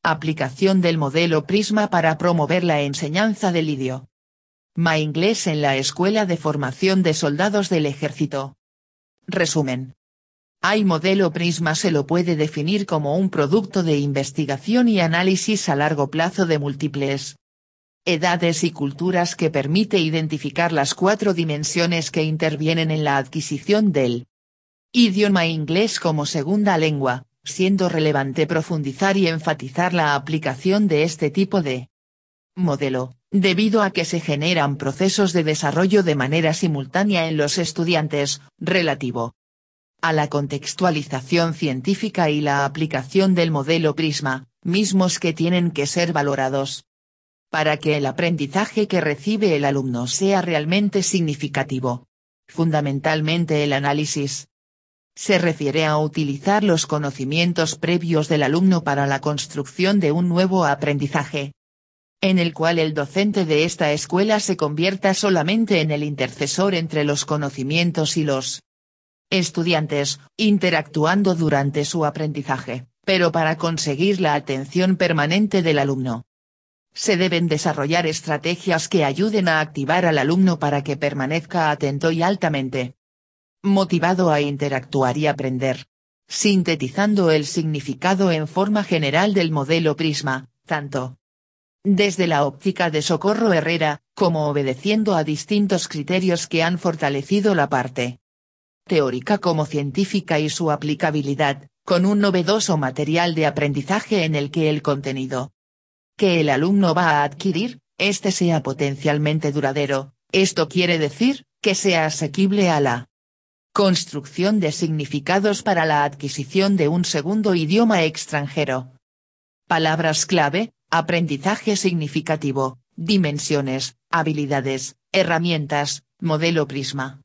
Aplicación del modelo Prisma para promover la enseñanza del idioma inglés en la Escuela de Formación de Soldados del Ejército. Resumen. El modelo Prisma se lo puede definir como un producto de investigación y análisis a largo plazo de múltiples edades y culturas que permite identificar las 4 dimensiones que intervienen en la adquisición del idioma inglés como segunda lengua, siendo relevante profundizar y enfatizar la aplicación de este tipo de modelo, debido a que se generan procesos de desarrollo de manera simultánea en los estudiantes, relativo a la contextualización científica y la aplicación del modelo Prisma, mismos que tienen que ser valorados para que el aprendizaje que recibe el alumno sea realmente significativo. Fundamentalmente el análisis se refiere a utilizar los conocimientos previos del alumno para la construcción de un nuevo aprendizaje, en el cual el docente de esta escuela se convierta solamente en el intercesor entre los conocimientos y los estudiantes, interactuando durante su aprendizaje, pero para conseguir la atención permanente del alumno se deben desarrollar estrategias que ayuden a activar al alumno para que permanezca atento y altamente motivado a interactuar y aprender. Sintetizando el significado en forma general del modelo Prisma, tanto desde la óptica de Socorro Herrera, como obedeciendo a distintos criterios que han fortalecido la parte teórica como científica y su aplicabilidad, con un novedoso material de aprendizaje en el que el contenido que el alumno va a adquirir, sea potencialmente duradero. Esto quiere decir, que sea asequible a la construcción de significados para la adquisición de un segundo idioma extranjero. Palabras clave: aprendizaje significativo, dimensiones, habilidades, herramientas, modelo Prisma.